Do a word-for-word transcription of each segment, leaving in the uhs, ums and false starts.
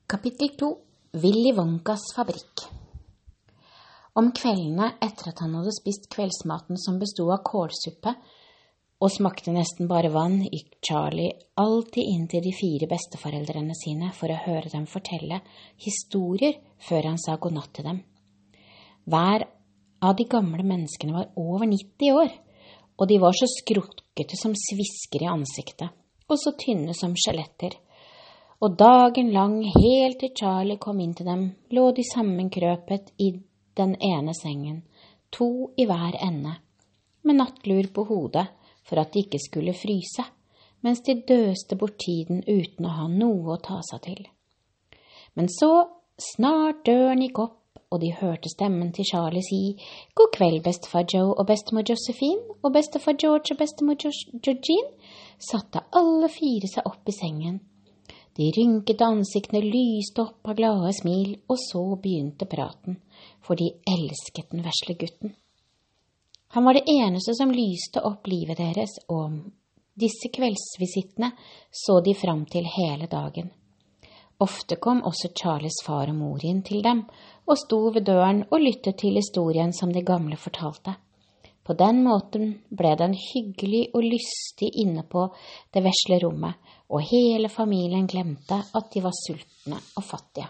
Kapittel to. Willy Wonkas fabrikk. Om kveldene etter at han hadde spist kveldsmaten som bestod av kålsuppe og smakte nesten bare vann, gikk Charlie alltid inn til de fire besteforeldrene sine for å høre dem fortelle historier før han sa god natt til dem. Hver av de gamle menneskene var over nitti år, og de var så skrukkete som svisker i ansiktet, og så tynne som skjeletter. Og dagen lang, helt til Charlie kom inn til dem, lå de sammenkrøpet i den ene sengen, to i hver ende, med nattlur på hodet for at de ikke skulle fryse, mens de døste bort tiden uten å ha noe å ta seg til. Men så, snart døren gikk opp, og de hørte stemmen til Charlie si «God kveld, bestefar Joe og bestemor Josephine, og bestefar George og bestemor Georgine», satte alle fire seg opp i sengen. De rynkete ansiktene lyste opp av glade smil, og så begynte praten, for de elsket den vesle gutten. Han var det eneste som lyste opp livet deres, og disse kveldsvisittene så de fram til hele dagen. Ofte kom også Charlies far og mor inn til dem, og sto ved døren og lyttet til historien som de gamle fortalte. På den måten ble den hyggelig og lystig inne på det vesle rommet, og hele familien glemte at de var sultne og fattige.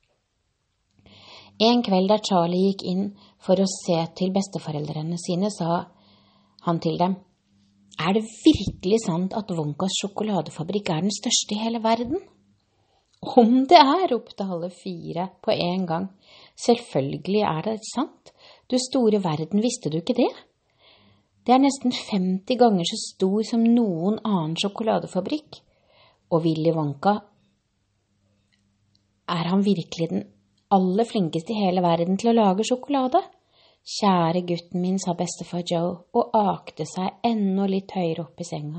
En kveld da Charlie gikk inn for å se til besteforeldrene sine, sa han til dem, «Er det virkelig sant at Wonkas sjokoladefabrikk er den største i hele verden?» «Om det er», ropte alle fire på en gang. «Selvfølgelig er det sant. Du store verden, visste du ikke det? Det er nesten femti ganger så stor som noen annen sjokoladefabrikk. Og Willy Wonka, er han virkelig den aller flinkeste i hele verden til å lage sjokolade? Kjære gutten min, sa bestefar Joe, og akte seg enda litt høyere opp i senga.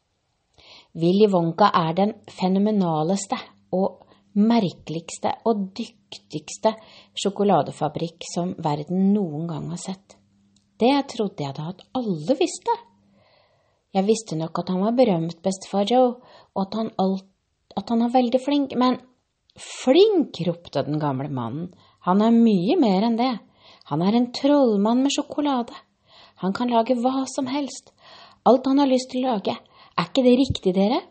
Willy Wonka er den fenomenaleste og merkeligste og dyktigste sjokoladefabrikk som verden noen gang har sett. Det trodde jeg da at alle visste. Jeg visste nok at han var berømt, bestefar Joe, og at han, alt, at han er veldig flink, men flink, ropte den gamle mannen. Han er mye mer enn det. Han er en trollmann med sjokolade. Han kan lage hva som helst. Alt han har lyst til å lage. Er ikke det riktig, dere?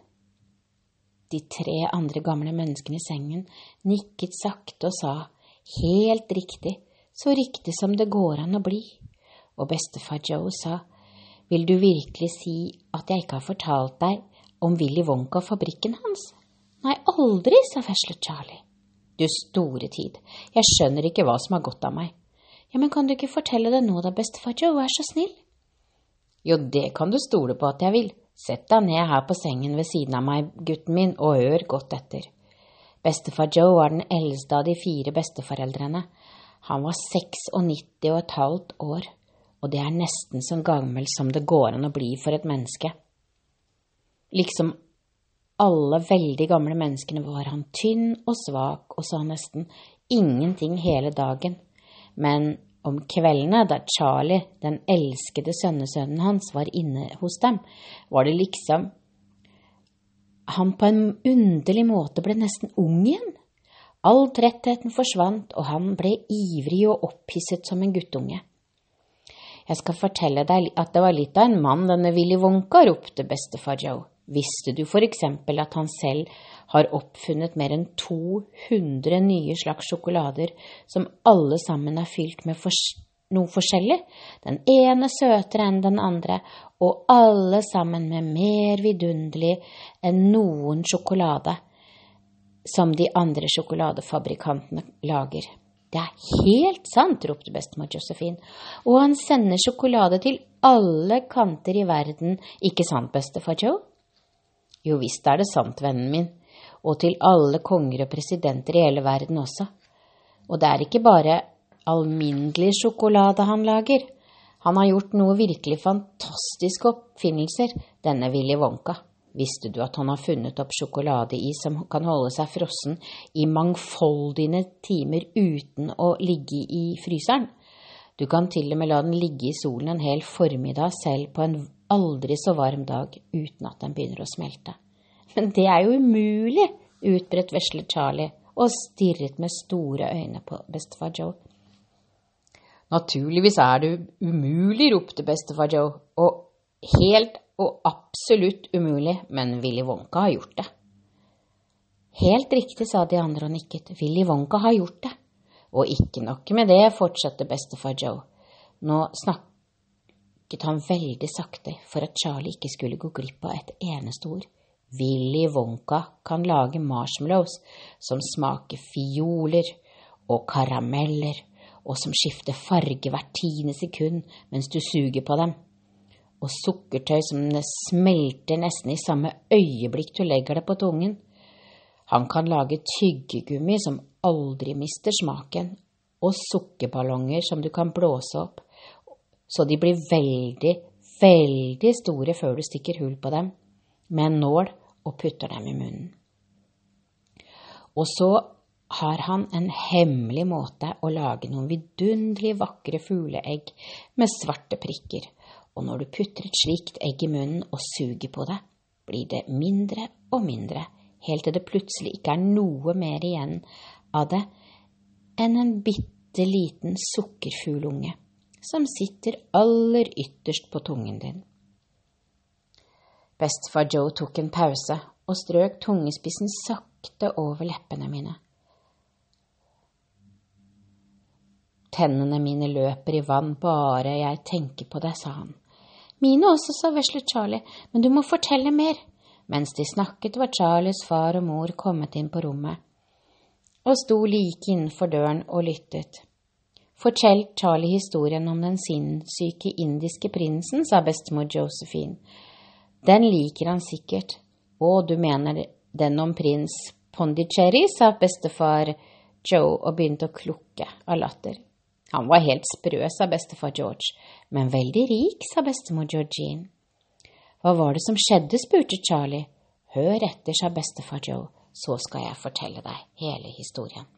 De tre andre gamle menneskene i sengen nikket sakte og sa, helt riktig, så riktig som det går an å bli. Og bestefar Joe sa, vil du virkelig si at jeg ikke har fortalt deg om Willy Wonka og fabrikken hans? Nei, aldri, sa vesle Charlie. Du store tid, jeg skjønner ikke hva som har gått av meg. Ja, men kan du ikke fortelle det nå da, bestefar Joe, er så snill? Jo, det kan du stole på at jeg vil. Sett deg ned her på sengen ved siden av meg, gutten min, og hør godt etter. Bestefar Joe var den eldste av de fire besteforeldrene. Han var nittio-seks og et halvt år, og det er nesten så gammel som det går an å bli for et menneske. Liksom alle veldig gamle menneskene var han tynn og svak, og sa nesten ingenting hele dagen. Men om kveldene, da Charlie, den elskede sønnesønnen hans, var inne hos dem, var det liksom han på en underlig måte ble nesten ung igjen. All trettheten forsvant, og han ble ivrig og opphisset som en guttunge. Jeg skal fortelle deg at det var litt av en mann, denne Willy Wonka, ropte bestefar Joe. Visste du for eksempel at han selv har oppfunnet mer enn to hundre nye slags sjokolader, som alle sammen er fylt med fors- noe forskjellig? Den ene søtere enn den andre, og alle sammen med mer vidunderlig enn noen sjokolade, som de andre sjokoladefabrikantene lager. Det er helt sant, ropte bestemor Josephine, og han sender sjokolade til alle kanter i verden, ikke sant, bestefar Joe? Jo visst er det sant, vennen min, og til alle konger og presidenter i hele verden også. Og det er ikke bare alminnelig sjokolade han lager. Han har gjort noe virkelig fantastiske oppfinnelser, denne Willy Wonka. Visste du at han har funnet opp sjokoladeis som kan holde seg frossen i mangfoldige timer uten å ligge i fryseren? Du kan til og med la den ligge i solen en hel formiddag selv på en aldri så varm dag uten at den begynner å smelte. Men det er jo umulig, utbredt vesle Charlie, og stirret med store øyne på bestefar Joe. Naturligvis er det umulig, ropte bestefar Joe, og helt og absolutt umulig, men Willy Wonka har gjort det. Helt riktig, sa de andre og nikket. Willy Wonka har gjort det. Og ikke nok med det, fortsatte bestefar Joe. Nå snakket han veldig sakte for at Charlie ikke skulle gå glipp av et eneste ord. Willy Wonka kan lage marshmallows som smaker fioler og karameller, og som skifter farge hvert tiende sekund mens du suger på dem. Og sukkertøy som smelter nesten i samme øyeblikk du legger det på tungen. Han kan lage tyggegummi som aldri mister smaken, og sukkerballonger som du kan blåse opp, så de blir veldig, veldig store før du stikker hull på dem med en nål og putter dem i munnen. Og så har han en hemmelig måte å lage noen vidunderlig vakre fugleegg med svarte prikker, og når du putter et slikt egg i munnen og suger på det, blir det mindre og mindre, helt til det plutselig ikke er noe mer igjen av det enn en bitte liten sukkerfuglunge som sitter aller ytterst på tungen din. Bestefar Joe tok en pause og strøk tungespissen sakte over leppene mine. Tennene mine løper i vann bare jeg tenker på det, sa han. Mine også, sa vesle Charlie, men du må fortelle mer. Mens de snakket var Charlies far og mor kommet inn på rommet og sto like innenfor døren og lyttet. Fortell Charlie historien om den sinnssyke indiske prinsen, sa bestemor Josephine. Den liker han sikkert. Å, du mener den om prins Pondicherry, sa bestefar Joe og begynte å klukke av latter. Han var helt sprø, sa bestefar George, men veldig rik, sa bestemor Georgine. Hva var det som skjedde, spurte Charlie. Hør etter, sa bestefar Joe, så skal jeg fortelle deg hele historien.